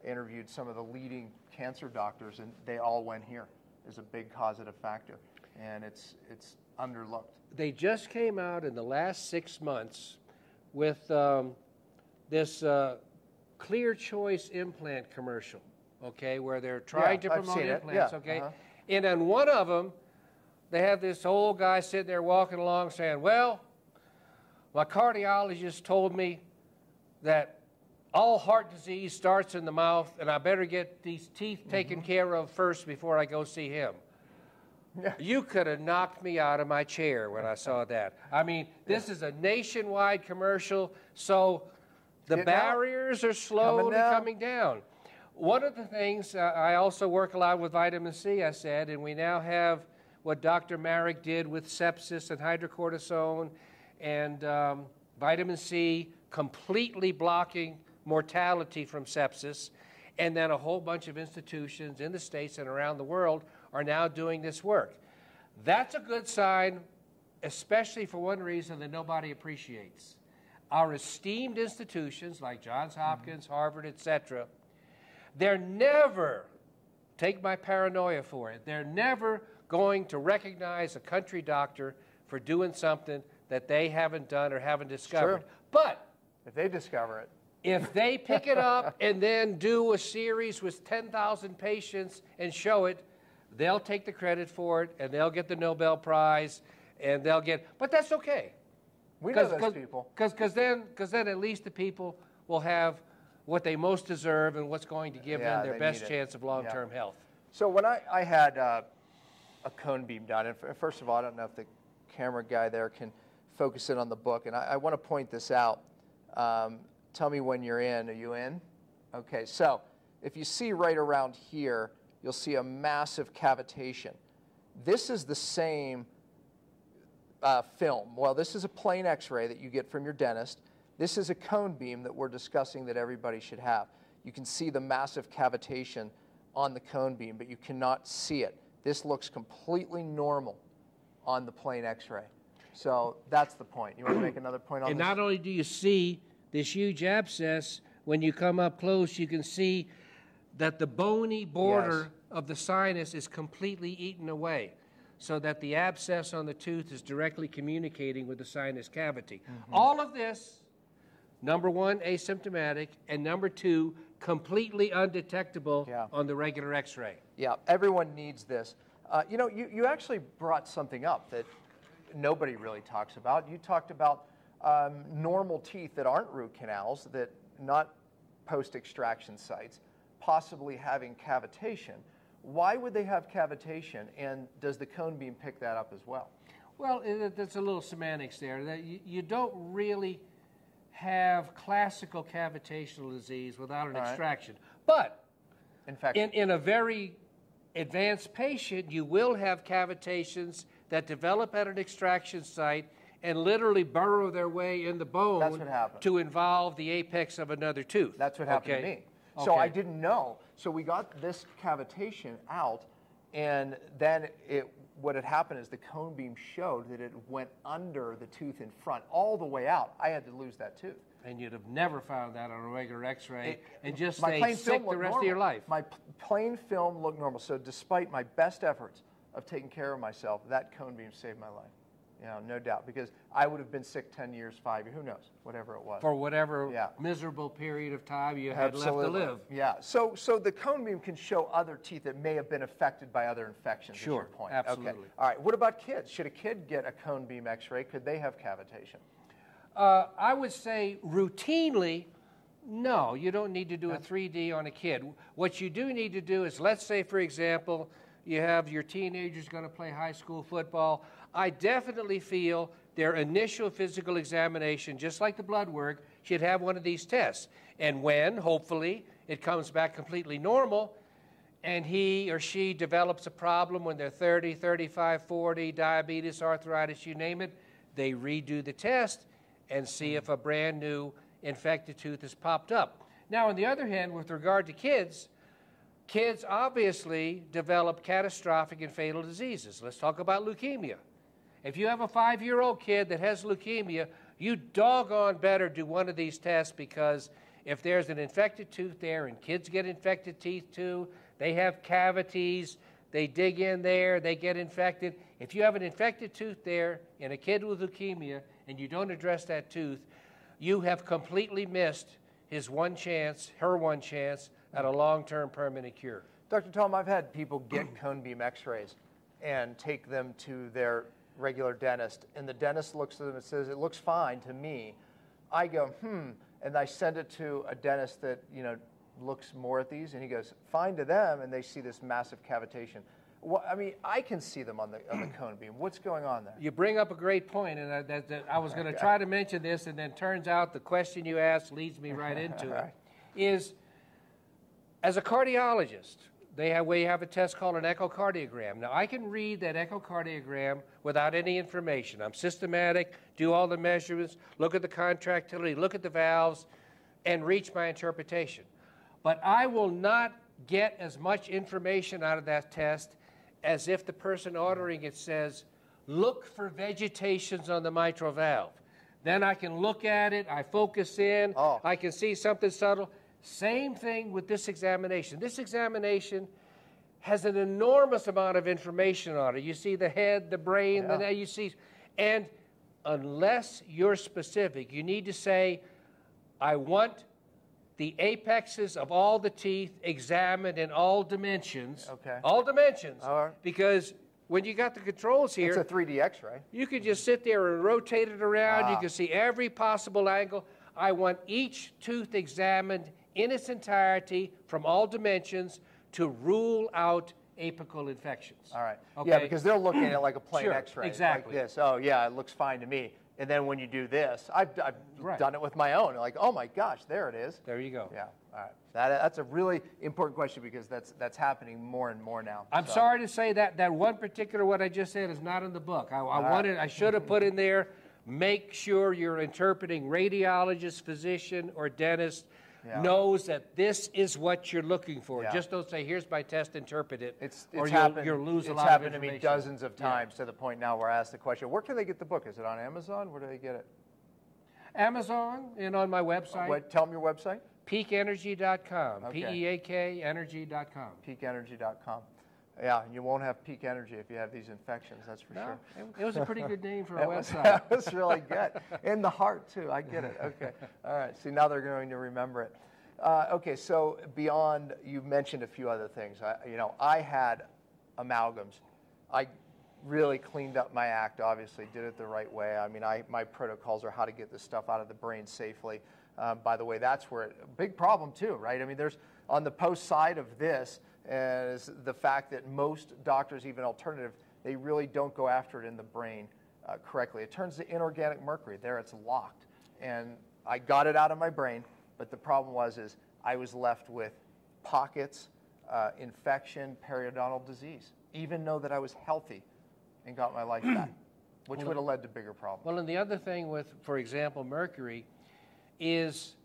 interviewed some of the leading cancer doctors, and they all went here as a big causative factor, and it's it's underlooked. They just came out in the last six months with um, this uh, Clear Choice implant commercial, okay, where they're trying Yeah, to I've promote seen it. implants, Yeah, okay? uh-huh. And on one of them, they have this old guy sitting there walking along saying, well, my cardiologist told me that all heart disease starts in the mouth, and I better get these teeth taken Mm-hmm. care of first before I go see him. Yeah. You could have knocked me out of my chair when I saw that. I mean, this is a nationwide commercial, so the Getting out. barriers are slowly down. coming down. One of the things, uh, I also work a lot with vitamin C, I said, and we now have what Doctor Marek did with sepsis and hydrocortisone and um, vitamin C completely blocking mortality from sepsis. And then a whole bunch of institutions in the States and around the world are now doing this work. That's a good sign, especially for one reason that nobody appreciates. Our esteemed institutions like Johns Hopkins, mm-hmm. Harvard, et cetera, they're never, take my paranoia for it, they're never going to recognize a country doctor for doing something that they haven't done or haven't discovered. Sure. But if they discover it, if they pick it up and then do a series with ten thousand patients and show it, they'll take the credit for it and they'll get the Nobel Prize and they'll get, but that's okay. we know those Cause, people. Because then, cause then at least the people will have what they most deserve and what's going to give Yeah, them their they best need it. chance of long-term Yeah. health. So when I, I had uh, a cone beam done, and f- first of all, I don't know if the camera guy there can focus in on the book, and I, I want to point this out. Um, tell me when you're in. Are you in? Okay, so if you see right around here, you'll see a massive cavitation. This is the same uh, film. Well, this is a plain x-ray that you get from your dentist. This is a cone beam that we're discussing that everybody should have. You can see the massive cavitation on the cone beam, but you cannot see it. This looks completely normal on the plain x-ray. So that's the point. You want to make another point on And this? not only do you see this huge abscess, when you come up close, you can see that the bony border Yes. of the sinus is completely eaten away, so that the abscess on the tooth is directly communicating with the sinus cavity. Mm-hmm. All of this, number one, asymptomatic, and number two, completely undetectable Yeah. on the regular x-ray. Yeah, everyone needs this. Uh, you know, you, you actually brought something up that nobody really talks about. You talked about um, normal teeth that aren't root canals, that not post-extraction sites, possibly having cavitation. Why would they have cavitation, and does the cone beam pick that up as well? Well, it, that's a little semantics there. That you, you don't really have classical cavitational disease without an All right. extraction. But In fact, in, in a very advanced patient, you will have cavitations that develop at an extraction site and literally burrow their way in the bone That's what happened. to involve the apex of another tooth. that's what happened okay? to me. So Okay. I didn't know. So we got this cavitation out, and then it, what had happened is the cone beam showed that it went under the tooth in front, all the way out. I had to lose that tooth. And you'd have never found that on a regular x-ray It- and just my stay plain sick film the looked rest normal. of your life. My p- plain film looked normal. So despite my best efforts of taking care of myself, that cone beam saved my life. You know, no doubt, because I would have been sick ten years, five years, who knows, whatever it was. For whatever Yeah. miserable period of time you had Absolutely. left to live. Yeah. So, so the cone beam can show other teeth that may have been affected by other infections. Sure, Is your point. absolutely. Okay. All right. What about kids? Should a kid get a cone beam X-ray? Could they have cavitation? Uh, I would say routinely, no, you don't need to do a three D on a kid. What you do need to do is, let's say, for example, you have your teenagers going to play high school football. I definitely feel their initial physical examination, just like the blood work, should have one of these tests. And when, hopefully, it comes back completely normal, and he or she develops a problem when they're thirty, thirty-five, forty, diabetes, arthritis, you name it, they redo the test and see if a brand new infected tooth has popped up. Now, on the other hand, with regard to kids, kids obviously develop catastrophic and fatal diseases. Let's talk about leukemia. If you have a five-year-old kid that has leukemia, you doggone better do one of these tests, because If there's an infected tooth there, and kids get infected teeth too, they have cavities, they dig in there, they get infected. If you have an infected tooth there in a kid with leukemia and you don't address that tooth, you have completely missed his one chance, her one chance at a long-term permanent cure. Doctor Tom, I've had people get cone beam x-rays and take them to their regular dentist, and the dentist looks at them and says, it looks fine to me. I go, hmm, and I send it to a dentist that, you know, looks more at these, and he goes, fine to them, and they see this massive cavitation. Well, I mean, I can see them on the, on the cone beam. What's going on there? You bring up a great point, and I, that, that I was going to okay. try to mention this, and then turns out the question you asked leads me right into it, is as a cardiologist, they have, we have a test called an echocardiogram. Now, I can read that echocardiogram without any information. I'm systematic, do all the measurements, look at the contractility, look at the valves, and reach my interpretation. But I will not get as much information out of that test as if the person ordering it says, look for vegetations on the mitral valve. Then I can look at it, I focus in, oh. I can see something subtle. Same thing with this examination. This examination has an enormous amount of information on it. You see the head, the brain, yeah. the you see, and unless you're specific, you need to say, I want the apexes of all the teeth examined in all dimensions. Okay. All dimensions. All right. Because when you got the controls here, it's a three D x-ray. You can just sit there and rotate it around. Ah. You can see every possible angle. I want each tooth examined in its entirety from all dimensions to rule out apical infections. All right. Okay? Yeah, because they're looking at it like a plain sure, x-ray. Exactly. Like this. Oh, yeah, it looks fine to me. And then when you do this, I've, I've right. done it with my own. Like, oh my gosh, there it is. There you go. Yeah. All right. That, that's a really important question because that's that's happening more and more now. I'm so. sorry to say that that one particular what I just said is not in the book. I, I wanted, right. I should have put in there. Make sure you're interpreting radiologist, physician, or dentist. Yeah. Knows that this is what you're looking for. Yeah. Just don't say, here's my test, interpret it, it's, it's or happened, you'll, you'll lose a it's lot of happened to information. me dozens of times yeah. to the point now where I ask the question, where can they get the book? Is it on Amazon? Where do they get it? Amazon and on my website. What, tell them your website. peak energy dot com. Okay. P E A K energy dot com. peak energy dot com. Yeah, and you won't have peak energy if you have these infections, that's for no, sure. It was a pretty good name for a was, website. That was really good. In the heart, too. I get it. Okay. All right. See, now they're going to remember it. Uh, okay, so beyond, you mentioned a few other things. I, you know, I had amalgams. I really cleaned up my act, obviously, did it the right way. I mean, I, my protocols are how to get this stuff out of the brain safely. Um, by the way, that's where, it, a big problem too, right? I mean, there's, on the post side of this, is the fact that most doctors, even alternative, they really don't go after it in the brain uh, correctly. It turns to inorganic mercury. There it's locked. And I got it out of my brain, but the problem was is I was left with pockets, uh, infection, periodontal disease, even though that I was healthy and got my life back, which well, would have led to bigger problems. Well, and the other thing with, for example, mercury is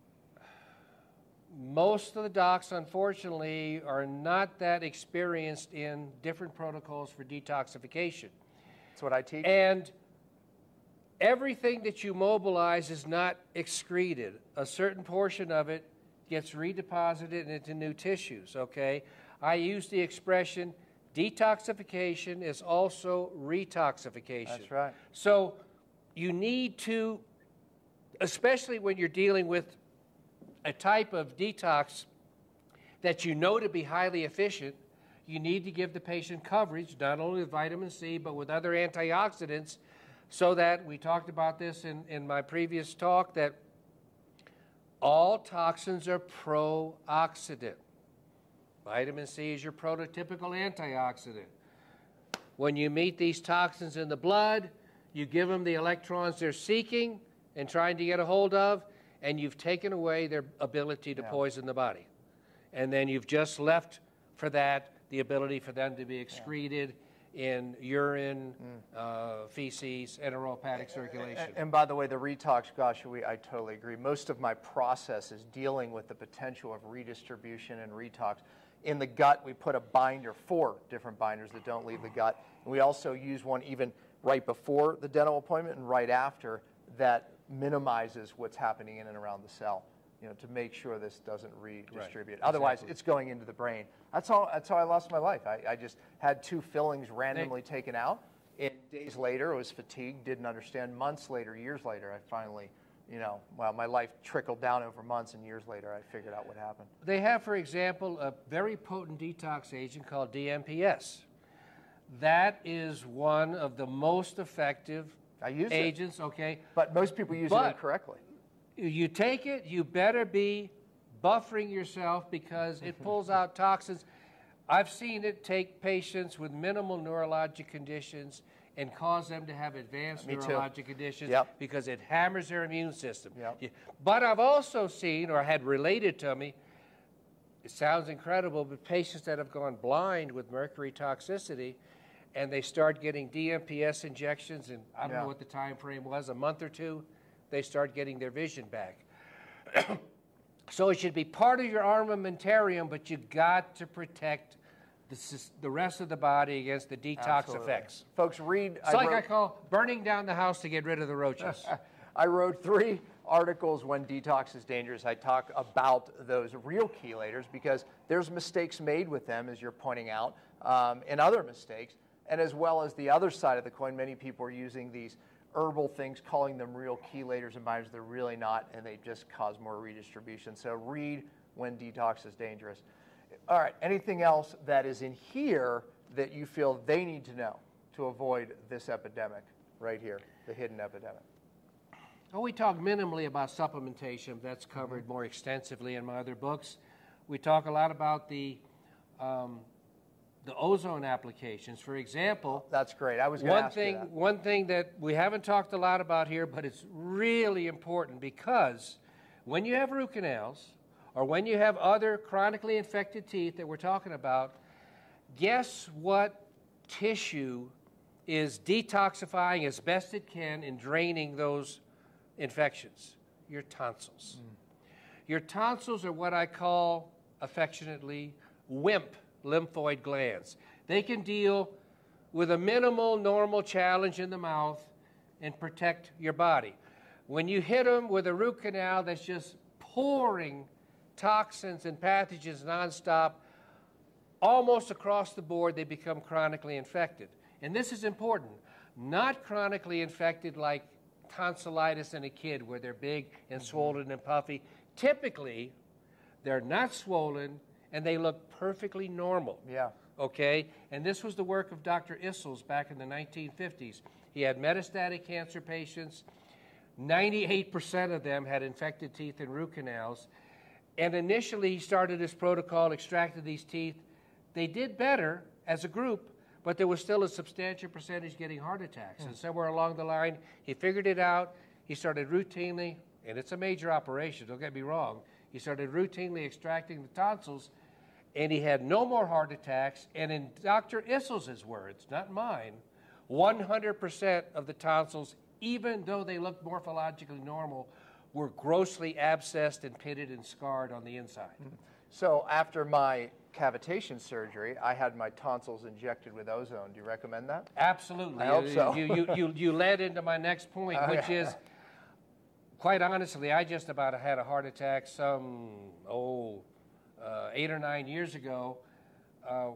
most of the docs, unfortunately, are not that experienced in different protocols for detoxification. That's what I teach. And everything that you mobilize is not excreted. A certain portion of it gets redeposited into new tissues, okay? I use the expression detoxification is also retoxification. That's right. So you need to, especially when you're dealing with a type of detox that you know to be highly efficient, you need to give the patient coverage, not only with vitamin C, but with other antioxidants, so that, we talked about this in, in my previous talk, that all toxins are pro-oxidant. Vitamin C is your prototypical antioxidant. When you meet these toxins in the blood, you give them the electrons they're seeking and trying to get a hold of, and you've taken away their ability to yeah. poison the body. And then you've just left for that the ability for them to be excreted yeah. in urine, mm. uh, feces, enterohepatic circulation. And, and by the way, the retox, gosh, we, I totally agree. Most of my process is dealing with the potential of redistribution and retox. In the gut, we put a binder, four different binders that don't leave the gut. And we also use one even right before the dental appointment and right after that minimizes what's happening in and around the cell. you know, to make sure this doesn't redistribute. Right. Otherwise, Exactly. it's going into the brain. That's how, that's how I lost my life. I, I just had two fillings randomly They, taken out. And days later, I was fatigued, didn't understand. Months later, years later, I finally, you know, well, my life trickled down over months, and years later, I figured out what happened. They have, for example, a very potent detox agent called D M P S. That is one of the most effective I use agents, it. okay? But most people use But it incorrectly. You take it, you better be buffering yourself because it pulls out toxins. I've seen it take patients with minimal neurologic conditions and cause them to have advanced Me too. neurologic conditions Yep. because it hammers their immune system. Yep. Yeah. But I've also seen, or had related to me, it sounds incredible, but patients that have gone blind with mercury toxicity and they start getting D M P S injections, and I don't Yeah. know what the time frame was, a month or two, they start getting their vision back. So it should be part of your armamentarium, but you got to protect the, sys- the rest of the body against the detox Absolutely. effects. Folks, read. It's like I wrote, call burning down the house to get rid of the roaches. I wrote three articles when detox is dangerous. I talk about those real chelators because there's mistakes made with them, as you're pointing out, um, and other mistakes. And as well as the other side of the coin, many people are using these herbal things, calling them real chelators and binders. They're really not, and they just cause more redistribution. So read when detox is dangerous. All right, anything else that is in here that you feel they need to know to avoid this epidemic right here, the hidden epidemic? Well, we talk minimally about supplementation. That's covered mm-hmm. more extensively in my other books. We talk a lot about the um, the ozone applications. For example, that's great. I was going to ask thing, you that. One thing that we haven't talked a lot about here, but it's really important because when you have root canals or when you have other chronically infected teeth that we're talking about, guess what tissue is detoxifying as best it can and draining those infections? Your tonsils. Mm. Your tonsils are what I call affectionately WIMP lymphoid glands. They can deal with a minimal normal challenge in the mouth and protect your body. When you hit them with a root canal that's just pouring toxins and pathogens nonstop, almost across the board, they become chronically infected. And this is important. Not chronically infected like tonsillitis in a kid where they're big and mm-hmm. swollen and puffy. Typically, they're not swollen and they look perfectly normal. Yeah. Okay? And this was the work of Doctor Issels back in the nineteen fifties. He had metastatic cancer patients. ninety-eight percent of them had infected teeth and root canals. And initially, he started this protocol, extracted these teeth. They did better as a group, but there was still a substantial percentage getting heart attacks. Mm. And somewhere along the line, he figured it out. He started routinely, and it's a major operation, don't get me wrong. He started routinely extracting the tonsils, and he had no more heart attacks. And in Doctor Issels' words, not mine, one hundred percent of the tonsils, even though they looked morphologically normal, were grossly abscessed and pitted and scarred on the inside. So after my cavitation surgery, I had my tonsils injected with ozone. Do you recommend that? Absolutely. I hope you, so. you, you, you, you led into my next point, Oh, which yeah. is, quite honestly, I just about had a heart attack some, oh, uh, eight or nine years ago. Uh,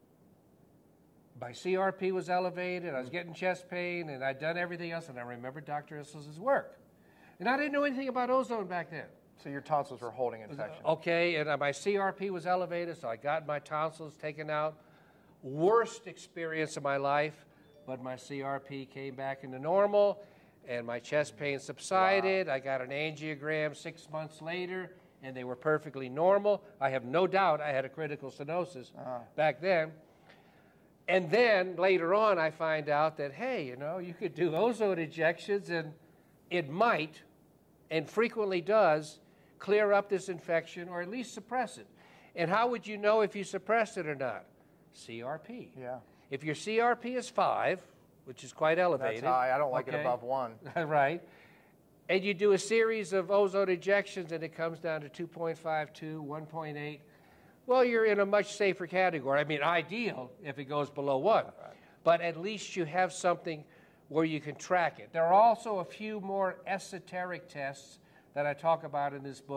my C R P was elevated, I was getting chest pain, and I'd done everything else, and I remembered Doctor Issels' work. And I didn't know anything about ozone back then. So your tonsils were holding infection. Okay, and uh, my C R P was elevated, so I got my tonsils taken out. Worst experience of my life, but my C R P came back into normal, and my chest pain subsided. Wow. I got an angiogram six months later, and they were perfectly normal. I have no doubt I had a critical stenosis uh-huh. back then. And then later on, I find out that, hey, you know, you could do ozone injections, and it might, and frequently does, clear up this infection or at least suppress it. And how would you know if you suppressed it or not? C R P. Yeah. If your C R P is five, which is quite elevated. That's high. I don't like okay. it above one. Right. And you do a series of ozone injections and it comes down to two point five two, one point eight. Well, you're in a much safer category. I mean, ideal if it goes below one. Right. But at least you have something where you can track it. There are also a few more esoteric tests that I talk about in this book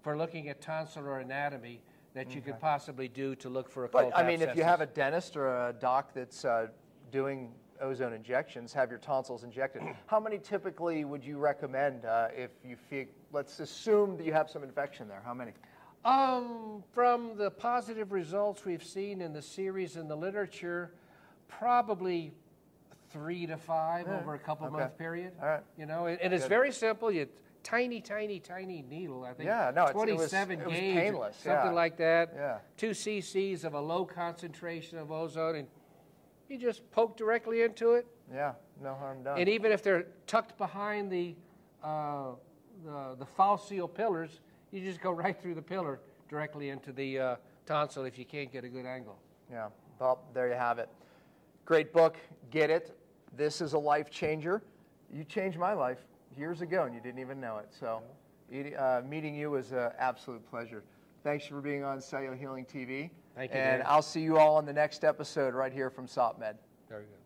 for looking at tonsillar anatomy that you could possibly do to look for occult But I mean, if you abscesses. have a dentist or a doc that's uh, doing ozone injections, have your tonsils injected, how many typically would you recommend uh, if you feel, let's assume that you have some infection there, how many? Um, from the positive results we've seen in the series in the literature, probably three to five Yeah. over a couple Okay. month period. All right. You know, and, and it's Good. very simple. You tiny, tiny, tiny needle. I think. Yeah, no, it's- it was- twenty-seven it was gauge, painless, something yeah. like that. Yeah. Two cc's of a low concentration of ozone, and you just poke directly into it. Yeah, no harm done. And even if they're tucked behind the uh, the, the falcial pillars, you just go right through the pillar directly into the uh, tonsil if you can't get a good angle. Yeah, well, there you have it. Great book, get it. This is a life changer. You changed my life years ago and you didn't even know it. So eating, uh, meeting you was an absolute pleasure. Thanks for being on Cellular Healing T V. Thank you, And Dan. I'll see you all on the next episode right here from SOPMed. Very good.